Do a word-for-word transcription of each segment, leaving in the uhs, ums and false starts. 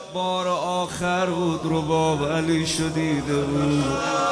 بار آخر بود رباب علی شدیده بود.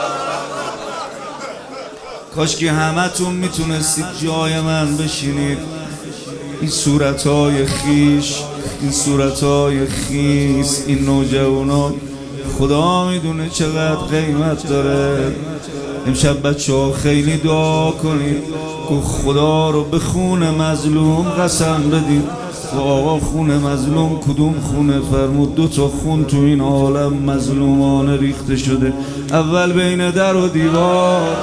کاش که همه تون میتونستید جای من بشینید. این صورتهای خیش، این صورتهای خیس، این نوجوانا خدا میدونه چقدر قیمت داره. امشب بچه ها خیلی دعا کنید که خدا رو به خون مظلوم قسم بدید. و آقا خون مظلوم کدوم خونه؟ فرمود دو تا خون تو این عالم مظلومانه ریخته شده. اول بین در و دیوار.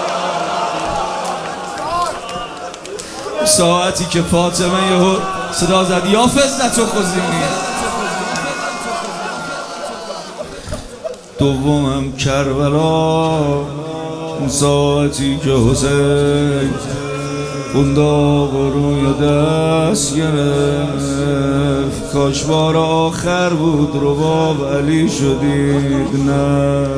ساعتی که فاطمه یهو صدا زد یا فزت و خزینی. دومم کربلا، اون ساعتی که حسین قنداق روی دست گرفت. کاش بار آخر بود رباب علی شدید. نه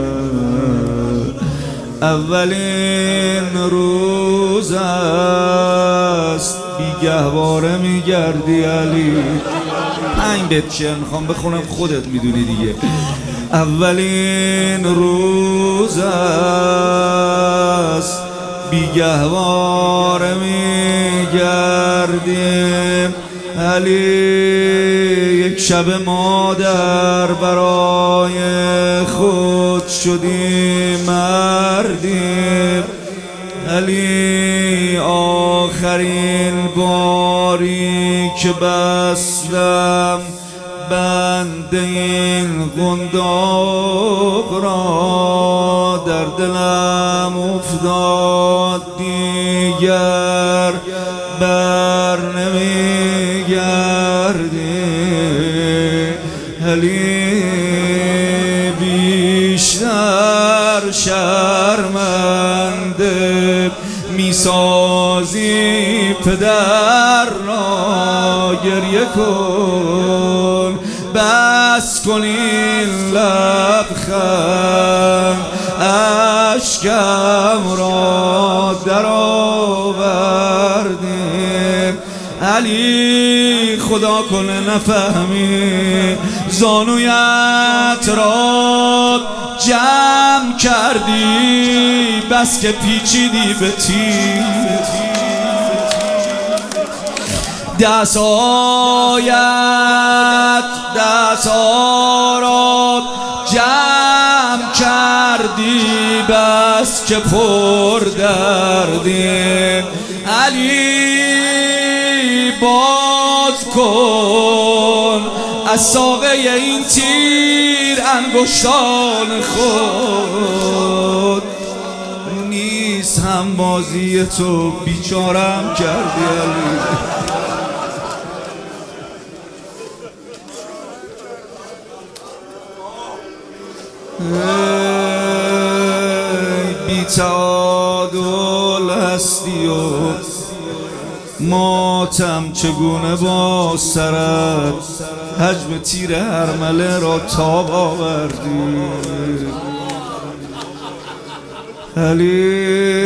اولین روز است بیگهواره میگردی علی. پنج بیت شعر میخوام بخونم خودت میدونی دیگه. اولین روز است بیگهواره میگردیم علی. یک شب مادر برای خود شدیم مردیم علی. آخرین باری که بستم بند این قنداق را در دلم افتاد دیگر بر نمیگردی علی. بیشتر شرمنده میسازی پدر را، گریه کن بس کن این لبخند اشکم را در آوردیم علی. خدا کنه نفهمی زانویت را جمع کردی بس که پیچیدی به تیر. دستایت دستا را جمع کردی بس که پر دردیم علی. باز کن از ساقه این تیر انگشتان خود. نیست هم بازی تو بیچارم کردی علی. بی تعادل هستی و ماتم چگونه با سرت حجم تیر هرمله را تاب آوردی علی.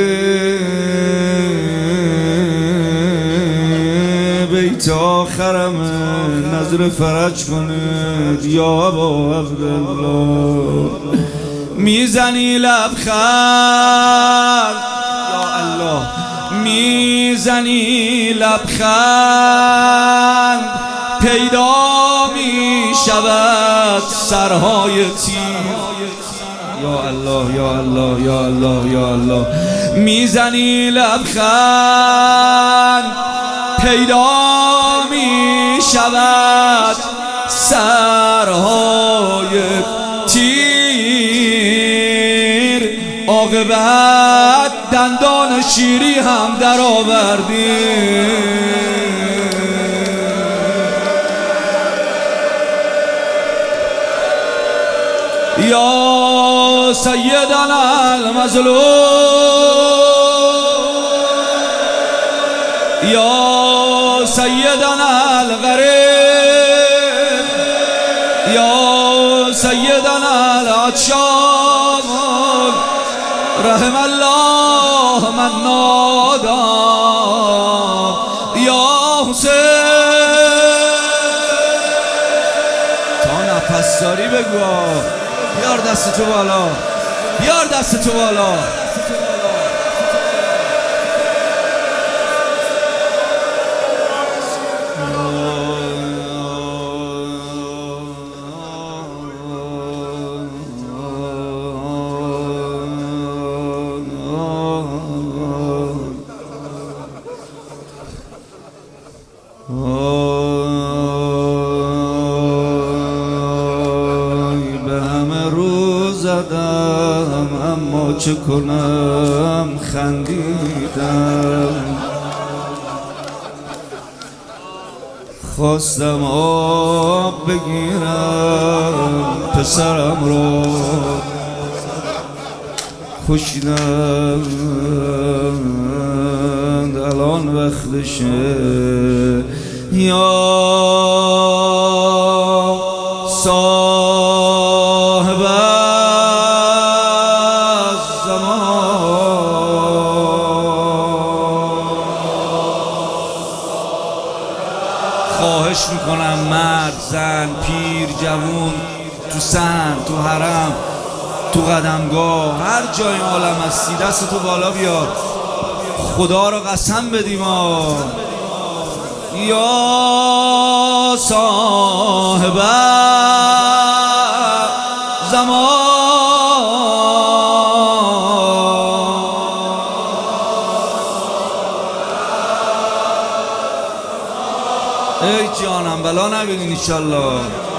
بیت آخرم نظر فرج کنید یا ابا عبدالله. میزنی لبخند یا الله، میزنی لبخند پیدا می شود سرهای تیر. یا الله یا الله یا الله یا الله. میزنی لبخند پیدا می شود سرهای تیر. عاقبت دندان شیری هم در آوردی یا سیدنا المظلوم، یا سیدنا الغریب، یا سیدنا العطشان، رحم الله من نادى یا حسین. تا پسداری بگو. بیار دست تو بالا، بیار دست تو بالا. زدم اما چه کنم خندیدم، خواستم آب بگیرم پسرم را کشیدند، الان وقتشه یا صاحب خواهش میکنم مرد، زن، پیر، جوون، تو سن، تو حرم، تو قدمگاه، هر جای عالم هستی دست تو بالا بیار، خدا رو قسم بدیم ها. یا صاحب زمان ای جانم بلا نبینین انشالله.